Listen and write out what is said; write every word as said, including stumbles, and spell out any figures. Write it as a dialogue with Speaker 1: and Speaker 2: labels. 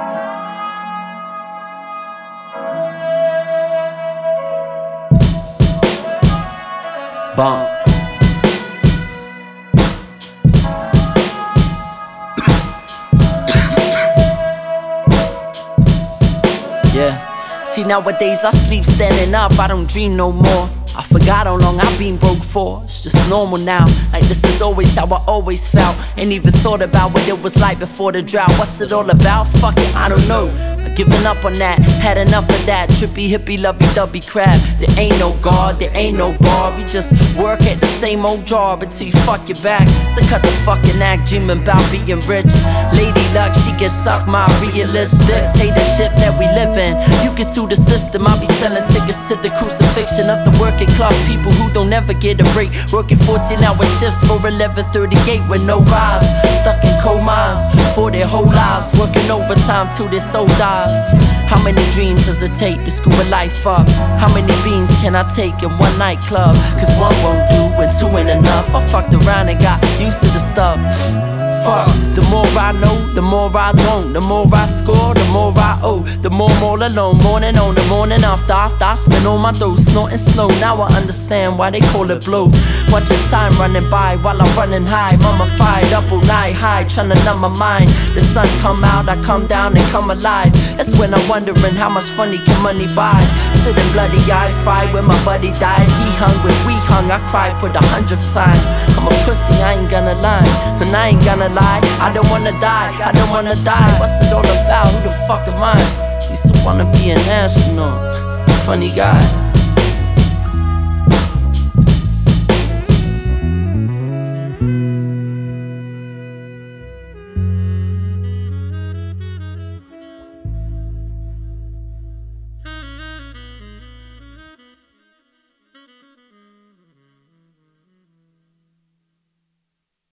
Speaker 1: Bump. Yeah. See, nowadays I sleep standing up, I don't dream no more. I forgot how long I've been broke for. It's just normal now. Like this is always how I always felt. Ain't even thought about what it was like before the drought. What's it all about? Fuck it, I don't know. I've given up on that, had enough of that trippy, hippie, lovey-dovey crap. There ain't no God, there ain't no bar. We just work at the same old job until you fuck your back. So cut the fucking act, dreaming about being rich. Lady luck, she gets sucked, my realist dictatorship that we live in. You can sue the system, I'll be selling tickets to the crucifixion of the working class people who don't ever get a break. Working fourteen hour shifts for eleven thirty-eight with no rise. Stuck in coal mines for their whole lives, working overtime till their soul dies. How many dreams does it take to screw a life up? How many beans can I take in one nightclub? Cause one won't do and two ain't enough. I fucked around and got used to the stuff. Fuck, the more I know, the more I don't. The more I score, the more I owe. The more I'm all alone, morning on the morning after. After I spend all my dough snorting snow. Now I understand why they call it blow. Watching time running by while I'm running high. Mama fired up all night high, trying to numb my mind. The sun come out, I come down and come alive. That's when I'm wondering how much funny can money buy. Sitting bloody eye fried when my buddy died. He hung when we hung, I cried for the hundredth time. I'm a pussy, I ain't gonna lie. And I ain't gonna lie, I don't wanna die, I don't wanna die. What's it all about? Who the fuck am I? Used to wanna be an astronaut. Funny guy.